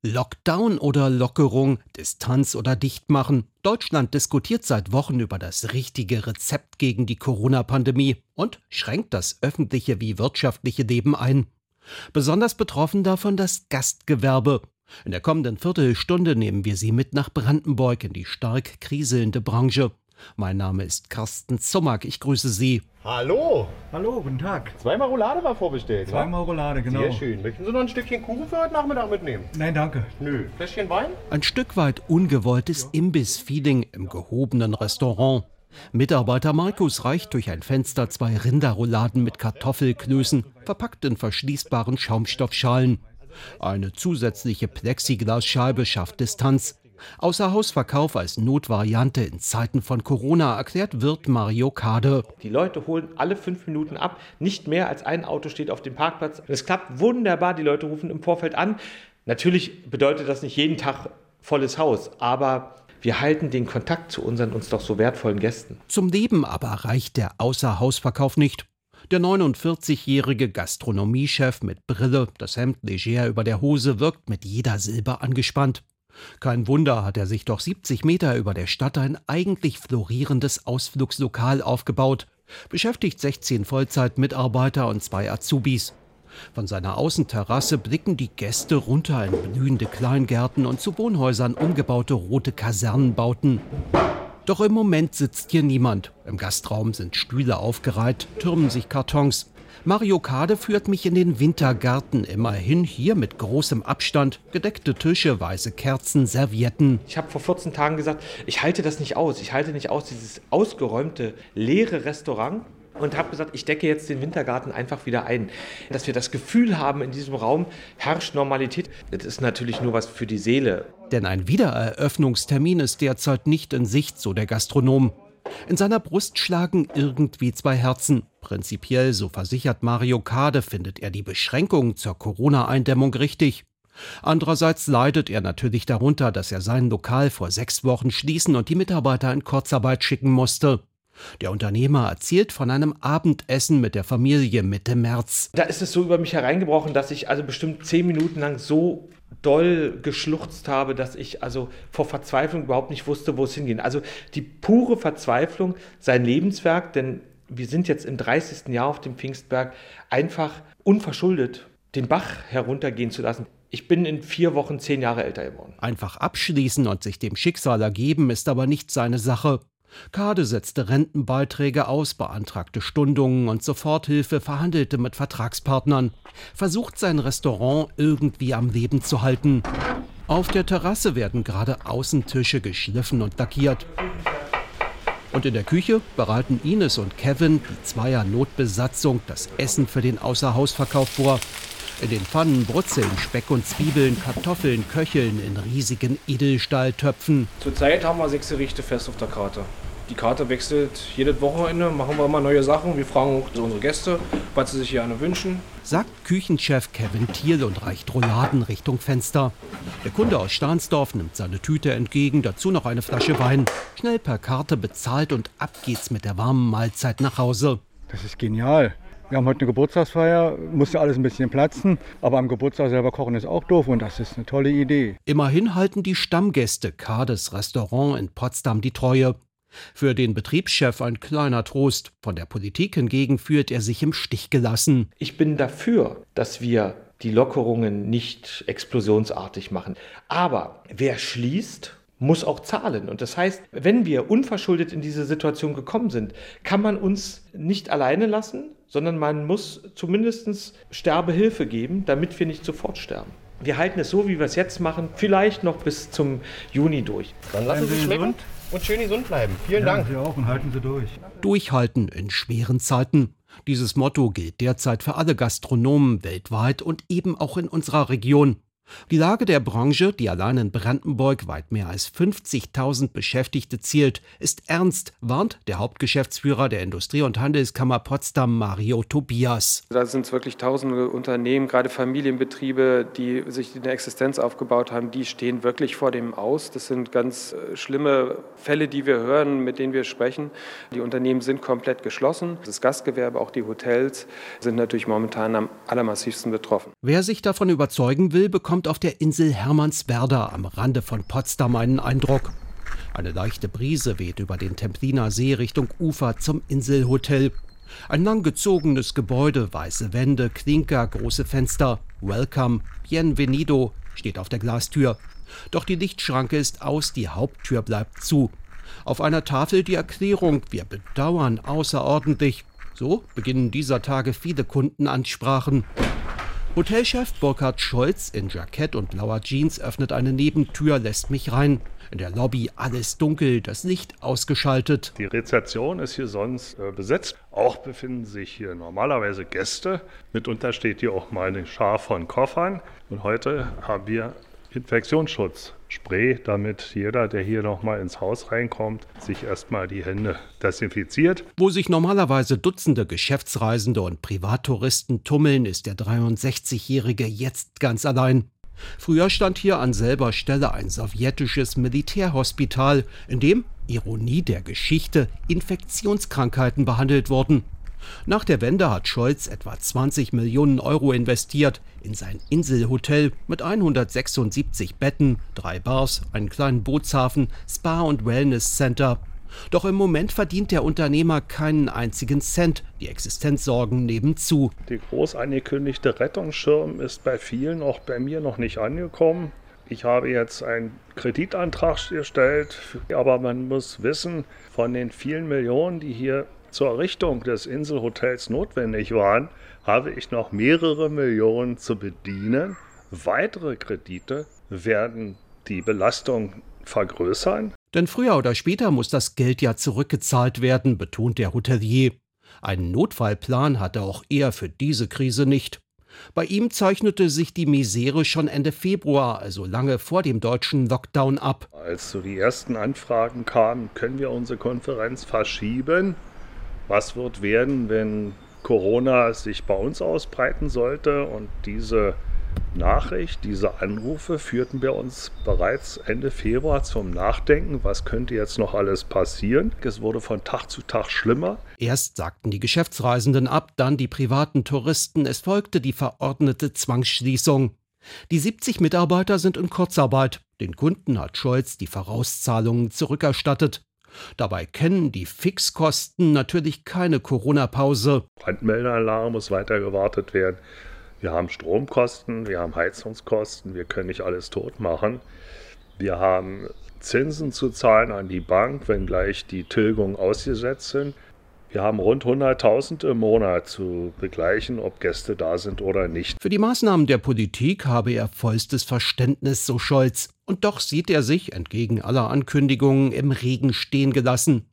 Lockdown oder Lockerung, Distanz oder Dichtmachen. Deutschland diskutiert seit Wochen über das richtige Rezept gegen die Corona-Pandemie und schränkt das öffentliche wie wirtschaftliche Leben ein. Besonders betroffen davon das Gastgewerbe. In der kommenden Viertelstunde nehmen wir Sie mit nach Brandenburg in die stark kriselnde Branche. Mein Name ist Carsten Zummack, ich grüße Sie. Hallo! Hallo, guten Tag. Zweimal Roulade war vorbestellt. Zweimal Roulade, genau. Sehr schön. Möchten Sie noch ein Stückchen Kuchen für heute Nachmittag mitnehmen? Nein, danke. Nö. Fläschchen Wein? Ein Stück weit ungewolltes Imbiss-Feeling im gehobenen Restaurant. Mitarbeiter Markus reicht durch ein Fenster 2 Rinderrouladen mit Kartoffelklößen, verpackt in verschließbaren Schaumstoffschalen. Eine zusätzliche Plexiglasscheibe schafft Distanz. Außerhausverkauf als Notvariante in Zeiten von Corona, erklärt Wirt Mario Kade. Die Leute holen alle 5 Minuten ab, nicht mehr als ein Auto steht auf dem Parkplatz. Es klappt wunderbar, die Leute rufen im Vorfeld an. Natürlich bedeutet das nicht jeden Tag volles Haus, aber wir halten den Kontakt zu unseren uns doch so wertvollen Gästen. Zum Leben aber reicht der Außerhausverkauf nicht. Der 49-jährige Gastronomiechef mit Brille, das Hemd leger über der Hose, wirkt mit jeder Silbe angespannt. Kein Wunder, hat er sich doch 70 Meter über der Stadt ein eigentlich florierendes Ausflugslokal aufgebaut. Beschäftigt 16 Vollzeitmitarbeiter und 2 Azubis. Von seiner Außenterrasse blicken die Gäste runter in blühende Kleingärten und zu Wohnhäusern umgebaute rote Kasernenbauten. Doch im Moment sitzt hier niemand. Im Gastraum sind Stühle aufgereiht, türmen sich Kartons. Mario Kade führt mich in den Wintergarten, immerhin hier mit großem Abstand, gedeckte Tische, weiße Kerzen, Servietten. Ich habe vor 14 Tagen gesagt, ich halte das nicht aus. Ich halte nicht aus, dieses ausgeräumte, leere Restaurant. Und habe gesagt, ich decke jetzt den Wintergarten einfach wieder ein. Dass wir das Gefühl haben, in diesem Raum herrscht Normalität. Das ist natürlich nur was für die Seele. Denn ein Wiedereröffnungstermin ist derzeit nicht in Sicht, so der Gastronom. In seiner Brust schlagen irgendwie 2 Herzen. Prinzipiell, so versichert Mario Kade, findet er die Beschränkungen zur Corona-Eindämmung richtig. Andererseits leidet er natürlich darunter, dass er sein Lokal vor 6 Wochen schließen und die Mitarbeiter in Kurzarbeit schicken musste. Der Unternehmer erzählt von einem Abendessen mit der Familie Mitte März. Da ist es so über mich hereingebrochen, dass ich also bestimmt 10 Minuten lang so doll geschluchzt habe, dass ich also vor Verzweiflung überhaupt nicht wusste, wo es hingeht. Also die pure Verzweiflung, sein Lebenswerk, denn wir sind jetzt im 30. Jahr auf dem Pfingstberg, einfach unverschuldet den Bach heruntergehen zu lassen. Ich bin in 4 Wochen 10 Jahre älter geworden. Einfach abschließen und sich dem Schicksal ergeben ist aber nicht seine Sache. Kade setzte Rentenbeiträge aus, beantragte Stundungen und Soforthilfe, verhandelte mit Vertragspartnern, versucht sein Restaurant irgendwie am Leben zu halten. Auf der Terrasse werden gerade Außentische geschliffen und lackiert. Und in der Küche bereiten Ines und Kevin, die Zweier-Notbesatzung, das Essen für den Außerhausverkauf vor. In den Pfannen brutzeln Speck und Zwiebeln, Kartoffeln köcheln in riesigen Edelstahltöpfen. Zurzeit haben wir 6 Gerichte fest auf der Karte. Die Karte wechselt jedes Wochenende, machen wir immer neue Sachen. Wir fragen auch unsere Gäste, was sie sich gerne wünschen. Sagt Küchenchef Kevin Thiel und reicht Rouladen Richtung Fenster. Der Kunde aus Stahnsdorf nimmt seine Tüte entgegen, dazu noch eine Flasche Wein. Schnell per Karte bezahlt und ab geht's mit der warmen Mahlzeit nach Hause. Das ist genial. Wir haben heute eine Geburtstagsfeier, musste alles ein bisschen platzen, aber am Geburtstag selber kochen ist auch doof und das ist eine tolle Idee. Immerhin halten die Stammgäste Kades Restaurant in Potsdam die Treue. Für den Betriebschef ein kleiner Trost. Von der Politik hingegen fühlt er sich im Stich gelassen. Ich bin dafür, dass wir die Lockerungen nicht explosionsartig machen. Aber wer schließt, muss auch zahlen. Und das heißt, wenn wir unverschuldet in diese Situation gekommen sind, kann man uns nicht alleine lassen, sondern man muss zumindest Sterbehilfe geben, damit wir nicht sofort sterben. Wir halten es so, wie wir es jetzt machen, vielleicht noch bis zum Juni durch. Dann lassen Sie es schmecken und schön gesund bleiben. Vielen Dank. Sie auch und halten Sie durch. Durchhalten in schweren Zeiten. Dieses Motto gilt derzeit für alle Gastronomen weltweit und eben auch in unserer Region. Die Lage der Branche, die allein in Brandenburg weit mehr als 50.000 Beschäftigte zielt, ist ernst, warnt der Hauptgeschäftsführer der Industrie- und Handelskammer Potsdam, Mario Tobias. Da sind es wirklich tausende Unternehmen, gerade Familienbetriebe, die sich eine Existenz aufgebaut haben, die stehen wirklich vor dem Aus. Das sind ganz schlimme Fälle, die wir hören, mit denen wir sprechen. Die Unternehmen sind komplett geschlossen. Das Gastgewerbe, auch die Hotels, sind natürlich momentan am allermassivsten betroffen. Wer sich davon überzeugen will, bekommt bekommt auf der Insel Hermannswerder am Rande von Potsdam einen Eindruck. Eine leichte Brise weht über den Templiner See Richtung Ufer zum Inselhotel. Ein langgezogenes Gebäude, weiße Wände, Klinker, große Fenster. Welcome, bienvenido steht auf der Glastür. Doch die Lichtschranke ist aus, die Haupttür bleibt zu. Auf einer Tafel die Erklärung: Wir bedauern außerordentlich. So beginnen dieser Tage viele Kundenansprachen. Hotelchef Burkhard Scholz in Jackett und blauer Jeans öffnet eine Nebentür, lässt mich rein. In der Lobby alles dunkel, das Licht ausgeschaltet. Die Rezeption ist hier sonst besetzt. Auch befinden sich hier normalerweise Gäste. Mitunter steht hier auch mal eine Schar von Koffern. Und heute haben wir Infektionsschutzspray, damit jeder, der hier nochmal ins Haus reinkommt, sich erstmal die Hände desinfiziert. Wo sich normalerweise Dutzende Geschäftsreisende und Privattouristen tummeln, ist der 63-Jährige jetzt ganz allein. Früher stand hier an selber Stelle ein sowjetisches Militärhospital, in dem, Ironie der Geschichte, Infektionskrankheiten behandelt wurden. Nach der Wende hat Scholz etwa 20 Millionen Euro investiert in sein Inselhotel mit 176 Betten, 3 Bars, einen kleinen Bootshafen, Spa- und Wellness-Center. Doch im Moment verdient der Unternehmer keinen einzigen Cent, die Existenzsorgen nebenzu. Der groß angekündigte Rettungsschirm ist bei vielen, auch bei mir, noch nicht angekommen. Ich habe jetzt einen Kreditantrag gestellt, aber man muss wissen, von den vielen Millionen, die hier zur Errichtung des Inselhotels notwendig waren, habe ich noch mehrere Millionen zu bedienen. Weitere Kredite werden die Belastung vergrößern. Denn früher oder später muss das Geld ja zurückgezahlt werden, betont der Hotelier. Einen Notfallplan hatte auch er für diese Krise nicht. Bei ihm zeichnete sich die Misere schon Ende Februar, also lange vor dem deutschen Lockdown, ab. Als so die ersten Anfragen kamen, können wir unsere Konferenz verschieben? Was wird werden, wenn Corona sich bei uns ausbreiten sollte? Und diese Nachricht, diese Anrufe führten bei uns bereits Ende Februar zum Nachdenken. Was könnte jetzt noch alles passieren? Es wurde von Tag zu Tag schlimmer. Erst sagten die Geschäftsreisenden ab, dann die privaten Touristen. Es folgte die verordnete Zwangsschließung. Die 70 Mitarbeiter sind in Kurzarbeit. Den Kunden hat Scholz die Vorauszahlungen zurückerstattet. Dabei kennen die Fixkosten natürlich keine Corona-Pause. Brandmeldealarm muss weiter gewartet werden. Wir haben Stromkosten, wir haben Heizungskosten, wir können nicht alles tot machen. Wir haben Zinsen zu zahlen an die Bank, wenngleich die Tilgungen ausgesetzt sind. Wir haben rund 100.000 im Monat zu begleichen, ob Gäste da sind oder nicht. Für die Maßnahmen der Politik habe er vollstes Verständnis, so Scholz. Und doch sieht er sich, entgegen aller Ankündigungen, im Regen stehen gelassen.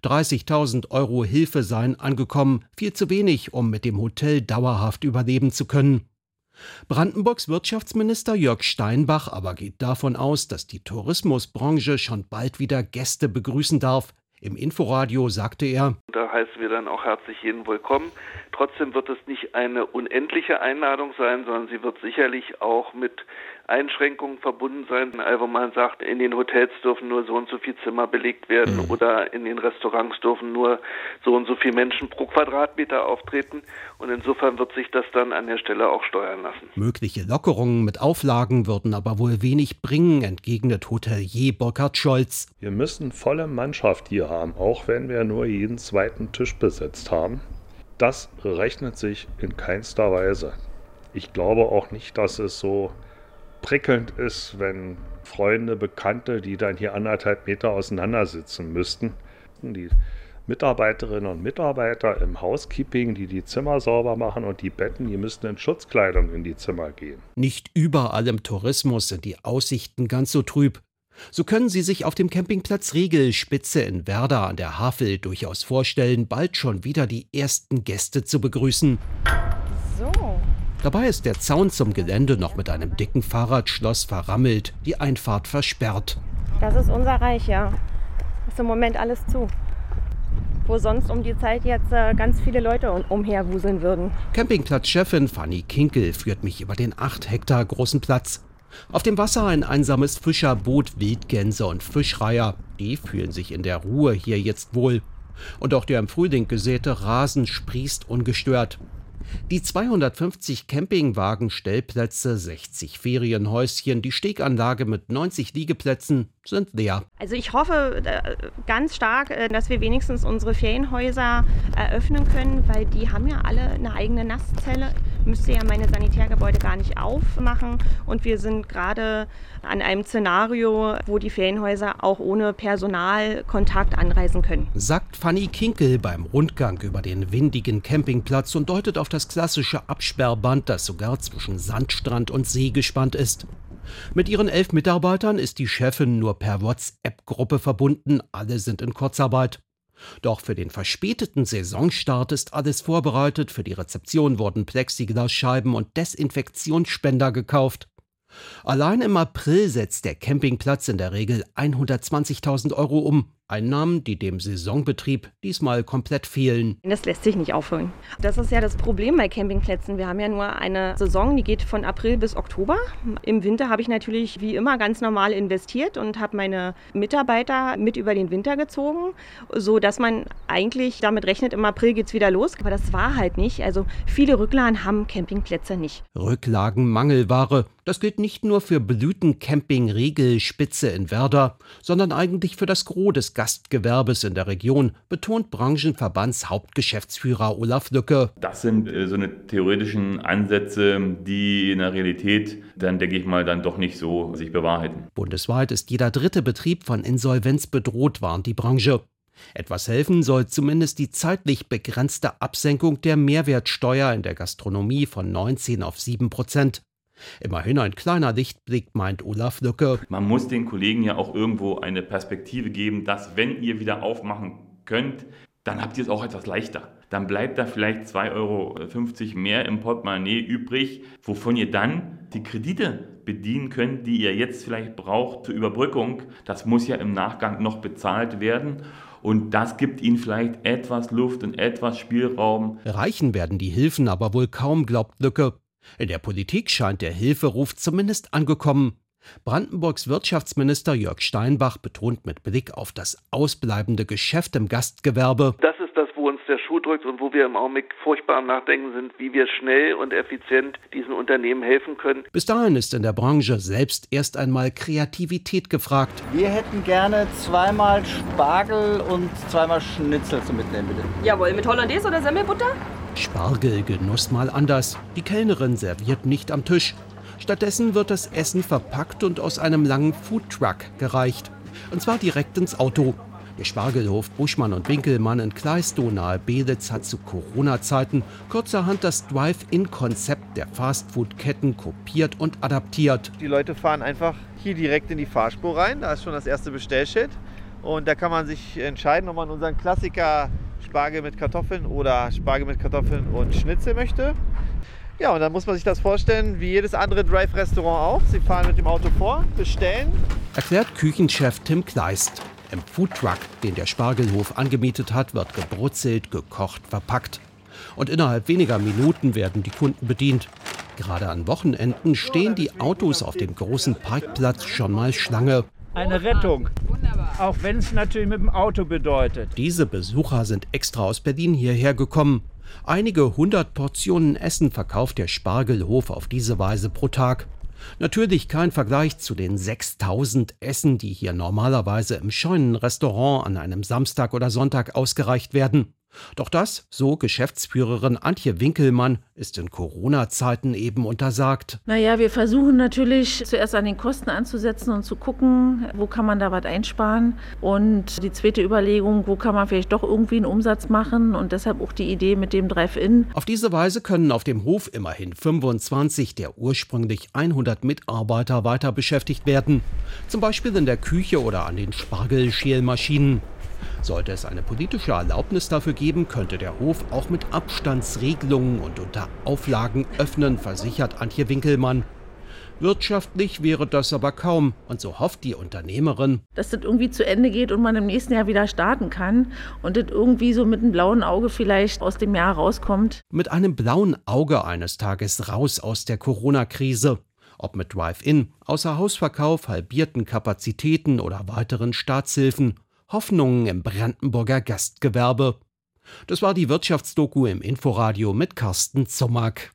30.000 Euro Hilfe seien angekommen, viel zu wenig, um mit dem Hotel dauerhaft überleben zu können. Brandenburgs Wirtschaftsminister Jörg Steinbach aber geht davon aus, dass die Tourismusbranche schon bald wieder Gäste begrüßen darf. Im Inforadio sagte er: Da heißen wir dann auch herzlich jeden willkommen. Trotzdem wird es nicht eine unendliche Einladung sein, sondern sie wird sicherlich auch mit Einschränkungen verbunden sein. Also man sagt, in den Hotels dürfen nur so und so viele Zimmer belegt werden oder in den Restaurants dürfen nur so und so viele Menschen pro Quadratmeter auftreten. Und insofern wird sich das dann an der Stelle auch steuern lassen. Mögliche Lockerungen mit Auflagen würden aber wohl wenig bringen, entgegnet Hotelier Burkhard Scholz. Wir müssen volle Mannschaft hier haben, auch wenn wir nur jeden zweiten Tisch besetzt haben. Das rechnet sich in keinster Weise. Ich glaube auch nicht, dass es so prickelnd ist, wenn Freunde, Bekannte, die dann hier 1,5 Meter auseinander sitzen müssten. Die Mitarbeiterinnen und Mitarbeiter im Housekeeping, die Zimmer sauber machen und die Betten, die müssten in Schutzkleidung in die Zimmer gehen. Nicht überall im Tourismus sind die Aussichten ganz so trüb. So können Sie sich auf dem Campingplatz Riegelspitze in Werder an der Havel durchaus vorstellen, bald schon wieder die ersten Gäste zu begrüßen. So. Dabei ist der Zaun zum Gelände noch mit einem dicken Fahrradschloss verrammelt, die Einfahrt versperrt. Das ist unser Reich, ja. Ist im Moment alles zu. Wo sonst um die Zeit jetzt ganz viele Leute umherwuseln würden. Campingplatzchefin Fanny Kinkel führt mich über den 8 Hektar großen Platz. Auf dem Wasser ein einsames Fischerboot, Wildgänse und Fischreiher. Die fühlen sich in der Ruhe hier jetzt wohl. Und auch der im Frühling gesäte Rasen sprießt ungestört. Die 250 Campingwagen-Stellplätze, 60 Ferienhäuschen, die Steganlage mit 90 Liegeplätzen sind leer. Also ich hoffe ganz stark, dass wir wenigstens unsere Ferienhäuser eröffnen können, weil die haben ja alle eine eigene Nasszelle. Müsste ja meine Sanitärgebäude gar nicht aufmachen. Und wir sind gerade an einem Szenario, wo die Ferienhäuser auch ohne Personalkontakt anreisen können. Sagt Fanny Kinkel beim Rundgang über den windigen Campingplatz und deutet auf das klassische Absperrband, das sogar zwischen Sandstrand und See gespannt ist. Mit ihren 11 Mitarbeitern ist die Chefin nur per WhatsApp-Gruppe verbunden, alle sind in Kurzarbeit. Doch für den verspäteten Saisonstart ist alles vorbereitet, für die Rezeption wurden Plexiglasscheiben und Desinfektionsspender gekauft. Allein im April setzt der Campingplatz in der Regel 120.000 € um. Einnahmen, die dem Saisonbetrieb diesmal komplett fehlen. Das lässt sich nicht aufholen. Das ist ja das Problem bei Campingplätzen. Wir haben ja nur eine Saison, die geht von April bis Oktober. Im Winter habe ich natürlich wie immer ganz normal investiert und habe meine Mitarbeiter mit über den Winter gezogen, sodass man eigentlich damit rechnet, im April geht es wieder los. Aber das war halt nicht. Also viele Rücklagen haben Campingplätze nicht. Rücklagen Mangelware. Das gilt nicht nur für Blütencamping Riegel Spitze in Werder, sondern eigentlich für das Gros des Gastgewerbes in der Region, betont Branchenverbandshauptgeschäftsführer Olaf Lücke. Das sind so eine theoretischen Ansätze, die in der Realität dann, denke ich mal, dann doch nicht so sich bewahrheiten. Bundesweit ist jeder dritte Betrieb von Insolvenz bedroht, warnt die Branche. Etwas helfen soll zumindest die zeitlich begrenzte Absenkung der Mehrwertsteuer in der Gastronomie von 19 auf 7%. Immerhin ein kleiner Lichtblick, meint Olaf Lücke. Man muss den Kollegen ja auch irgendwo eine Perspektive geben, dass wenn ihr wieder aufmachen könnt, dann habt ihr es auch etwas leichter. Dann bleibt da vielleicht 2,50 € mehr im Portemonnaie übrig, wovon ihr dann die Kredite bedienen könnt, die ihr jetzt vielleicht braucht zur Überbrückung. Das muss ja im Nachgang noch bezahlt werden. Und das gibt ihnen vielleicht etwas Luft und etwas Spielraum. Reichen werden die Hilfen aber wohl kaum, glaubt Lücke. In der Politik scheint der Hilferuf zumindest angekommen. Brandenburgs Wirtschaftsminister Jörg Steinbach betont mit Blick auf das ausbleibende Geschäft im Gastgewerbe: Das ist das, wo uns der Schuh drückt und wo wir im Augenblick furchtbar am Nachdenken sind, wie wir schnell und effizient diesen Unternehmen helfen können. Bis dahin ist in der Branche selbst erst einmal Kreativität gefragt. Wir hätten gerne 2-mal Spargel und 2-mal Schnitzel zum Mitnehmen, bitte. Jawohl, mit Hollandaise oder Semmelbutter? Spargelgenuss mal anders. Die Kellnerin serviert nicht am Tisch. Stattdessen wird das Essen verpackt und aus einem langen Foodtruck gereicht. Und zwar direkt ins Auto. Der Spargelhof Buschmann und Winkelmann in Kleistow nahe Belitz hat zu Corona-Zeiten kurzerhand das Drive-In-Konzept der Fastfood-Ketten kopiert und adaptiert. Die Leute fahren einfach hier direkt in die Fahrspur rein. Da ist schon das erste Bestellschild. Und da kann man sich entscheiden, ob man unseren Klassiker Spargel mit Kartoffeln oder Spargel mit Kartoffeln und Schnitzel möchte. Ja, und dann muss man sich das vorstellen, wie jedes andere Drive-Restaurant auch. Sie fahren mit dem Auto vor, bestellen. Erklärt Küchenchef Tim Kleist. Im Foodtruck, den der Spargelhof angemietet hat, wird gebrutzelt, gekocht, verpackt. Und innerhalb weniger Minuten werden die Kunden bedient. Gerade an Wochenenden stehen die Autos auf dem großen Parkplatz schon mal Schlange. Eine Rettung, auch wenn es natürlich mit dem Auto bedeutet. Diese Besucher sind extra aus Berlin hierher gekommen. Einige 100 Portionen Essen verkauft der Spargelhof auf diese Weise pro Tag. Natürlich kein Vergleich zu den 6.000 Essen, die hier normalerweise im Scheunenrestaurant an einem Samstag oder Sonntag ausgereicht werden. Doch das, so Geschäftsführerin Antje Winkelmann, ist in Corona-Zeiten eben untersagt. Naja, wir versuchen natürlich zuerst an den Kosten anzusetzen und zu gucken, wo kann man da was einsparen. Und die zweite Überlegung, wo kann man vielleicht doch irgendwie einen Umsatz machen, und deshalb auch die Idee mit dem Drive-In. Auf diese Weise können auf dem Hof immerhin 25 der ursprünglich 100 Mitarbeiter weiter beschäftigt werden. Zum Beispiel in der Küche oder an den Spargelschälmaschinen. Sollte es eine politische Erlaubnis dafür geben, könnte der Hof auch mit Abstandsregelungen und unter Auflagen öffnen, versichert Antje Winkelmann. Wirtschaftlich wäre das aber kaum, und so hofft die Unternehmerin, dass das irgendwie zu Ende geht und man im nächsten Jahr wieder starten kann und das irgendwie so mit einem blauen Auge vielleicht aus dem Jahr rauskommt. Mit einem blauen Auge eines Tages raus aus der Corona-Krise. Ob mit Drive-In, Außerhausverkauf, halbierten Kapazitäten oder weiteren Staatshilfen. Hoffnungen im Brandenburger Gastgewerbe. Das war die Wirtschaftsdoku im Inforadio mit Carsten Zommack.